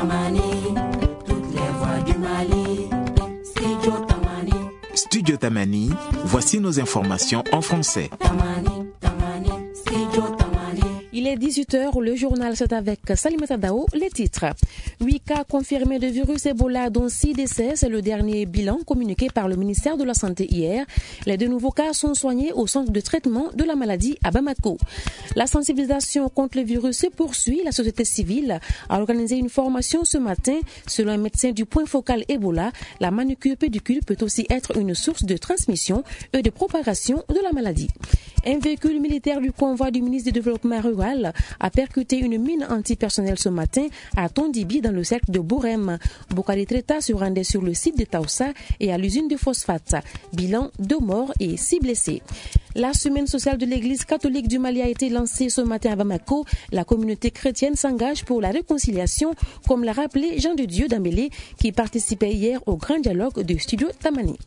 Tamani, toutes les voix du Mali. Studio Tamani. Studio Tamani, voici nos informations en français. Tamani, Tamani, Studio Tamani. Il est 18h, le journal c'est avec Salimata Dao, les titres. 8 cas confirmés de virus Ebola, dont 6 décès, c'est le dernier bilan communiqué par le ministère de la Santé hier. Les 2 nouveaux cas sont soignés au centre de traitement de la maladie à Bamako. La sensibilisation contre le virus se poursuit. La société civile a organisé une formation ce matin. Selon un médecin du point focal Ebola, la manucure pédicure peut aussi être une source de transmission et de propagation de la maladie. Un véhicule militaire du convoi du ministre du Développement rural a percuté une mine antipersonnelle ce matin à Tondibi dans le cercle de Bourem. Bokari Treta se rendait sur le site de Taoussa et à l'usine de phosphate. Bilan 2 morts et 6 blessés. La semaine sociale de l'Église catholique du Mali a été lancée ce matin à Bamako. La communauté chrétienne s'engage pour la réconciliation, comme l'a rappelé Jean de Dieu Dambélé, qui participait hier au grand dialogue de Studio Tamani.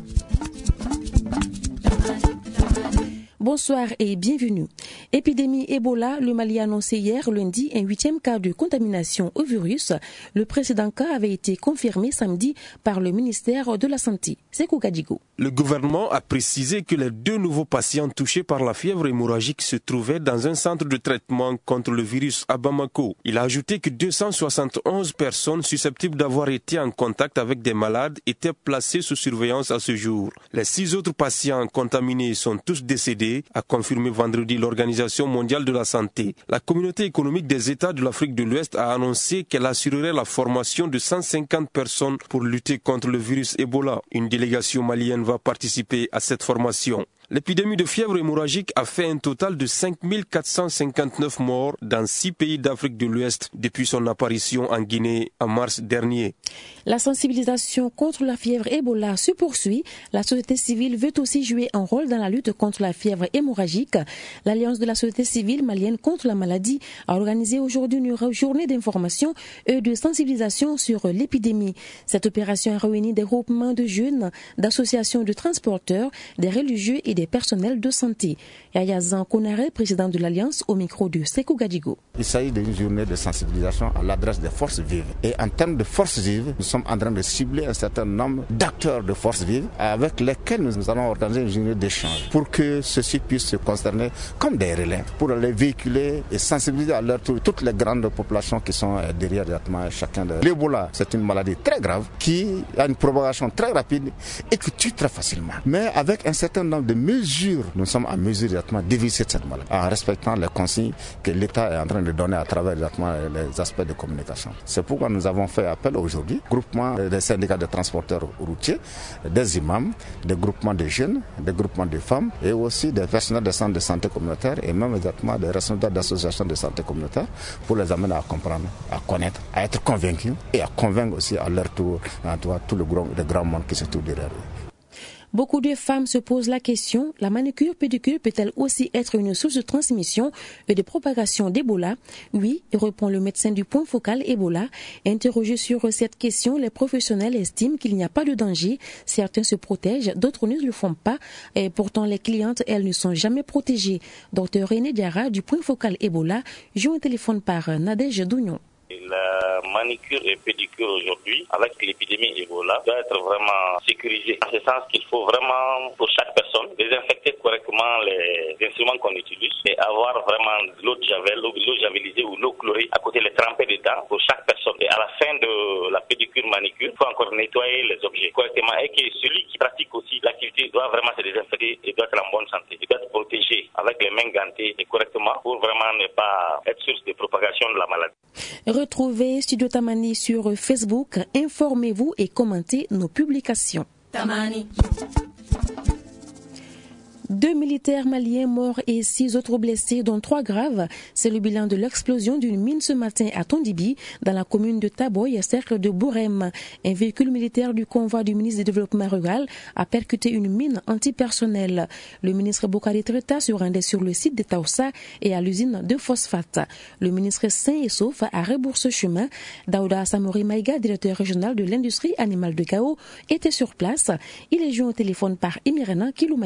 Bonsoir et bienvenue. Épidémie Ebola, le Mali a annoncé hier lundi un 8e cas de contamination au virus. Le précédent cas avait été confirmé samedi par le ministère de la Santé. Sekou Gadigo. Le gouvernement a précisé que les 2 nouveaux patients touchés par la fièvre hémorragique se trouvaient dans un centre de traitement contre le virus à Bamako. Il a ajouté que 271 personnes susceptibles d'avoir été en contact avec des malades étaient placées sous surveillance à ce jour. Les 6 autres patients contaminés sont tous décédés, a confirmé vendredi l'Organisation mondiale de la santé. La communauté économique des États de l'Afrique de l'Ouest a annoncé qu'elle assurerait la formation de 150 personnes pour lutter contre le virus Ebola. Une délégation malienne va participer à cette formation. L'épidémie de fièvre hémorragique a fait un total de 5 459 morts dans 6 pays d'Afrique de l'Ouest depuis son apparition en Guinée en mars dernier. La sensibilisation contre la fièvre Ebola se poursuit. La société civile veut aussi jouer un rôle dans la lutte contre la fièvre hémorragique. L'Alliance de la société civile malienne contre la maladie a organisé aujourd'hui une journée d'information et de sensibilisation sur l'épidémie. Cette opération a réuni des groupements de jeunes, d'associations de transporteurs, des religieux et des personnels de santé. Yaya Zan Konare, président de l'Alliance, au micro de Sekou Gadigo. Il s'agit d'une journée de sensibilisation à l'adresse des forces vives. Et en termes de forces vives, nous sommes en train de cibler un certain nombre d'acteurs de forces vives avec lesquels nous allons organiser une journée d'échange pour que ceux-ci puissent se concerner comme des relais pour les véhiculer et sensibiliser à leur tour toutes les grandes populations qui sont derrière chacun de. L'Ebola, c'est une maladie très grave qui a une propagation très rapide et qui tue très facilement. Mais avec un certain nombre de mesures, nous sommes en mesure d'éviter cette maladie en respectant les consignes que l'État est en train de donner à travers les aspects de communication. C'est pourquoi nous avons fait appel aujourd'hui, groupement des syndicats de transporteurs routiers, des imams, des groupements de jeunes, des groupements de femmes et aussi des personnels des centres de santé communautaire et même exactement des responsables d'associations de santé communautaire pour les amener à comprendre, à connaître, à être convaincus et à convaincre aussi à leur tour tout le grand monde qui se trouve derrière eux. Beaucoup de femmes se posent la question, la manucure pédicure peut-elle aussi être une source de transmission et de propagation d'Ebola? Oui, répond le médecin du point focal Ebola. Interrogé sur cette question, les professionnels estiment qu'il n'y a pas de danger. Certains se protègent, d'autres ne le font pas. Et pourtant, les clientes, elles ne sont jamais protégées. Dr René Diarra du point focal Ebola joue un téléphone par Nadège Dougnon. La manicure et pédicure aujourd'hui, avec l'épidémie Ebola, doit être vraiment sécurisée. En ce sens qu'il faut vraiment, pour chaque personne, désinfecter correctement les instruments qu'on utilise et avoir vraiment de l'eau de javel, l'eau javelisée ou l'eau chlorée à côté, les tremper dedans pour chaque personne. Et à la fin de la pédicure, manicure, il faut encore nettoyer les objets correctement et que celui qui pratique aussi l'activité doit vraiment se désinfecter et doit être en bonne santé. Il doit être protégé avec les mains gantées et correctement pour vraiment ne pas être source de propagation de la maladie. Retrouvez Studio Tamani sur Facebook, informez-vous et commentez nos publications. Tamani. 2 militaires maliens morts et 6 autres blessés, dont 3 graves. C'est le bilan de l'explosion d'une mine ce matin à Tondibi, dans la commune de Taboy, cercle de Bourem. Un véhicule militaire du convoi du ministre du Développement rural a percuté une mine antipersonnelle. Le ministre Bokari Treta se rendait sur le site de Taoussa et à l'usine de phosphate. Le ministre sain et sauf a rebroussé chemin. Daouda Samori Maïga, directeur régional de l'industrie animale de Gao, était sur place. Il est joint au téléphone par Imirena Kilou Maïga.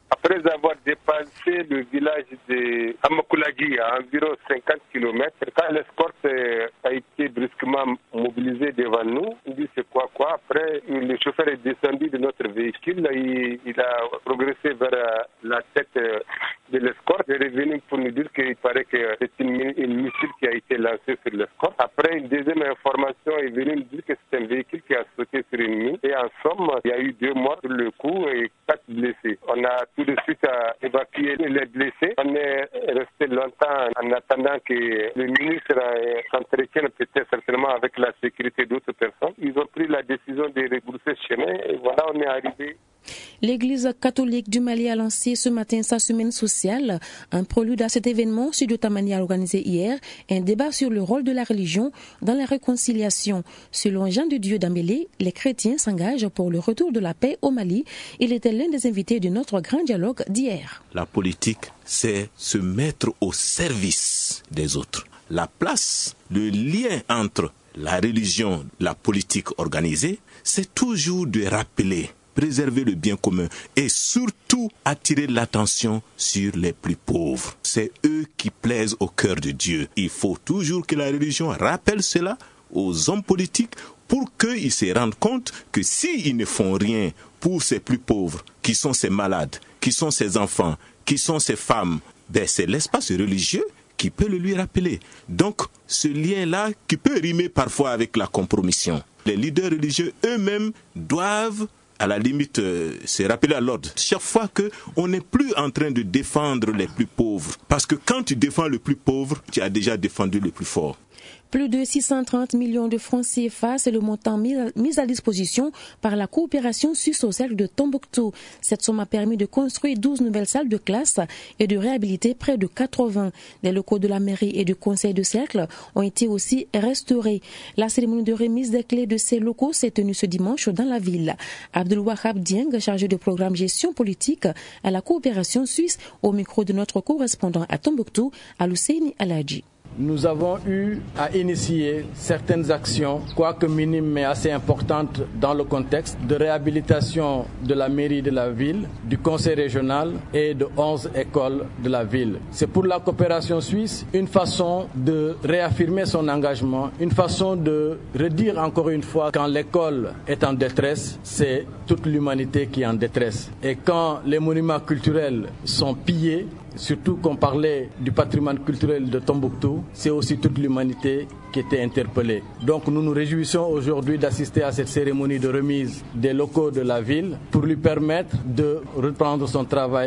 Après avoir dépassé le village de Amakulagi à environ 50 km, quand l'escorte a été brusquement mobilisée devant nous, il dit c'est quoi. Après, le chauffeur est descendu de notre véhicule, il a progressé vers la tête de l'escorte. Il est revenu pour nous dire qu'il paraît que c'est une missile qui a été lancée sur l'escorte. Après, une deuxième information est venue nous dire que c'est un véhicule qui a sauté sur une mine. Et en somme, il y a eu 2 morts sur le coup et 4 blessés. On a tout de suite évacué les blessés. On est resté longtemps en attendant que le ministre s'entretienne peut-être certainement avec la sécurité d'autres personnes. Ils ont pris la décision de rebrousser chemin et voilà, on est arrivé. L'Église catholique du Mali a lancé ce matin sa semaine sociale. Un prélude à cet événement, Studio Tamani a organisé hier un débat sur le rôle de la religion dans la réconciliation. Selon Jean de Dieu Dambélé, les chrétiens s'engagent pour le retour de la paix au Mali. Il était l'un des invités de notre grand dialogue d'hier. La politique, c'est se mettre au service des autres. La place, le lien entre la religion, la politique organisée, c'est toujours de rappeler, préserver le bien commun et surtout attirer l'attention sur les plus pauvres. C'est eux qui plaisent au cœur de Dieu. Il faut toujours que la religion rappelle cela aux hommes politiques pour qu'ils se rendent compte que s'ils ne font rien pour ces plus pauvres, qui sont ces malades, qui sont ces enfants, qui sont ces femmes, c'est l'espace religieux qui peut le lui rappeler. Donc, ce lien-là qui peut rimer parfois avec la compromission. Les leaders religieux eux-mêmes doivent à la limite, c'est rappeler à l'ordre. Chaque fois qu'on n'est plus en train de défendre les plus pauvres. Parce que quand tu défends le plus pauvre, tu as déjà défendu le plus fort. Plus de 630 millions de francs CFA, c'est le montant mis à disposition par la coopération suisse au cercle de Tombouctou. Cette somme a permis de construire 12 nouvelles salles de classe et de réhabiliter près de 80. Les locaux de la mairie et du conseil de cercle ont été aussi restaurés. La cérémonie de remise des clés de ces locaux s'est tenue ce dimanche dans la ville. Abdul Wahab Dieng, chargé de programme gestion politique à la coopération suisse, au micro de notre correspondant à Tombouctou, Alusseini Aladji. Nous avons eu à initier certaines actions, quoique minimes mais assez importantes dans le contexte de réhabilitation de la mairie de la ville, du conseil régional et de 11 écoles de la ville. C'est pour la coopération suisse une façon de réaffirmer son engagement, une façon de redire encore une fois quand l'école est en détresse, c'est toute l'humanité qui est en détresse. Et quand les monuments culturels sont pillés, surtout qu'on parlait du patrimoine culturel de Tombouctou, c'est aussi toute l'humanité qui était interpellée. Donc nous nous réjouissons aujourd'hui d'assister à cette cérémonie de remise des locaux de la ville pour lui permettre de reprendre son travail.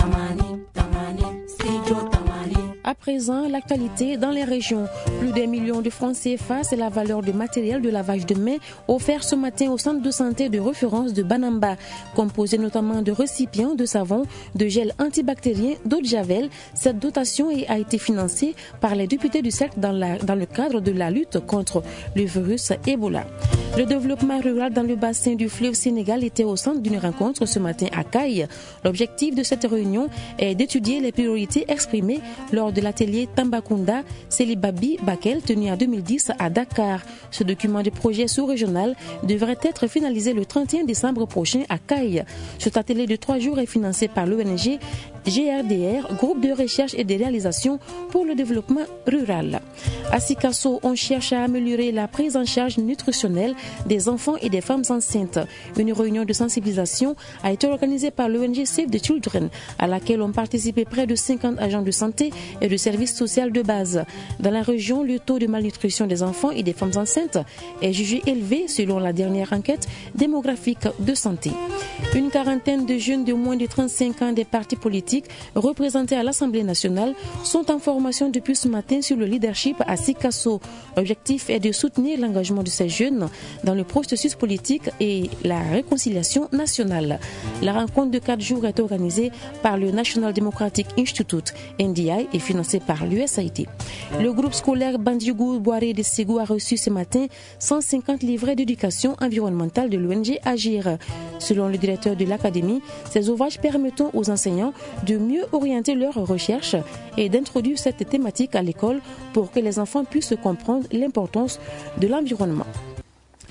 À présent, l'actualité dans les régions. Plus d'1 million de francs CFA, c'est la valeur de matériel de lavage de mains offert ce matin au centre de santé de référence de Banamba. Composé notamment de récipients de savon, de gel antibactérien, d'eau de javel, cette dotation a été financée par les députés du cercle dans le cadre de la lutte contre le virus Ebola. Le développement rural dans le bassin du fleuve Sénégal était au centre d'une rencontre ce matin à Caille. L'objectif de cette réunion est d'étudier les priorités exprimées lors de l'atelier Tambacounda Célibabi Bakel tenu en 2010 à Dakar. Ce document de projet sous-régional devrait être finalisé le 31 décembre prochain à Caille. Cet atelier de 3 jours est financé par l'ONG GRDR, groupe de recherche et de réalisation pour le développement rural. À Sikasso, on cherche à améliorer la prise en charge nutritionnelle des enfants et des femmes enceintes. Une réunion de sensibilisation a été organisée par l'ONG Save the Children, à laquelle ont participé près de 50 agents de santé et de services sociaux de base. Dans la région, le taux de malnutrition des enfants et des femmes enceintes est jugé élevé selon la dernière enquête démographique de santé. Une quarantaine de jeunes de moins de 35 ans des partis politiques représentés à l'Assemblée nationale sont en formation depuis ce matin sur le leadership à Sikasso. L'objectif est de soutenir l'engagement de ces jeunes dans le processus politique et la réconciliation nationale. La rencontre de 4 jours est organisée par le National Democratic Institute, NDI, et financée par l'USAID. Le groupe scolaire Bandiougou Boiré de Ségou a reçu ce matin 150 livrets d'éducation environnementale de l'ONG Agir. Selon le directeur de l'académie, ces ouvrages permettront aux enseignants de mieux orienter leurs recherches et d'introduire cette thématique à l'école pour que les enfants puissent comprendre l'importance de l'environnement.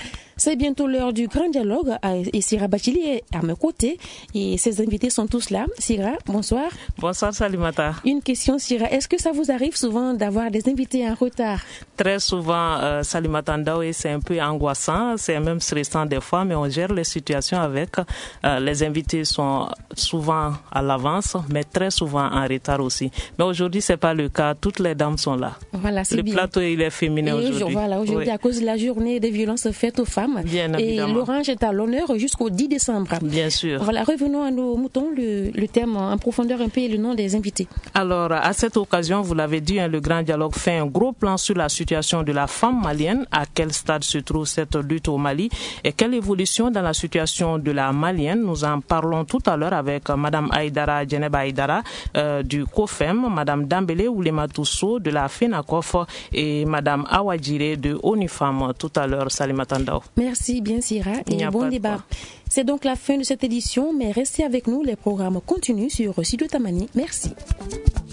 C'est bientôt l'heure du grand dialogue et Sira Bachili est à mes côtés et ses invités sont tous là. Sira, bonsoir. Bonsoir Salimata. Une question Sira, est-ce que ça vous arrive souvent d'avoir des invités en retard? Très souvent Salimata Ndaoui, c'est un peu angoissant, c'est même stressant des fois, mais on gère les situations avec. Les invités sont souvent à l'avance, mais très souvent en retard aussi. Mais aujourd'hui, c'est pas le cas, toutes les dames sont là. Voilà, c'est le bien. Plateau, il est féminin aujourd'hui. Voilà, aujourd'hui, à cause de la journée des violences faites aux femmes. Bien et évidemment. l'orange est à l'honneur jusqu'au 10 décembre. Bien sûr. Voilà, revenons à nos moutons, le thème en profondeur un peu et le nom des invités. Alors, à cette occasion, vous l'avez dit, le grand dialogue fait un gros plan sur la situation de la femme malienne. À quel stade se trouve cette lutte au Mali et quelle évolution dans la situation de la malienne? Nous en parlons tout à l'heure avec Madame Aïdara Djeneba Aïdara du COFEM, Madame Dambélé Oulematousso de la FENACOF et Madame Awadjire de ONUFAM tout à l'heure. Salimata Ndao. Merci bien Sira et bon débat. C'est donc la fin de cette édition, mais restez avec nous, les programmes continuent sur Studio Tamani. Merci.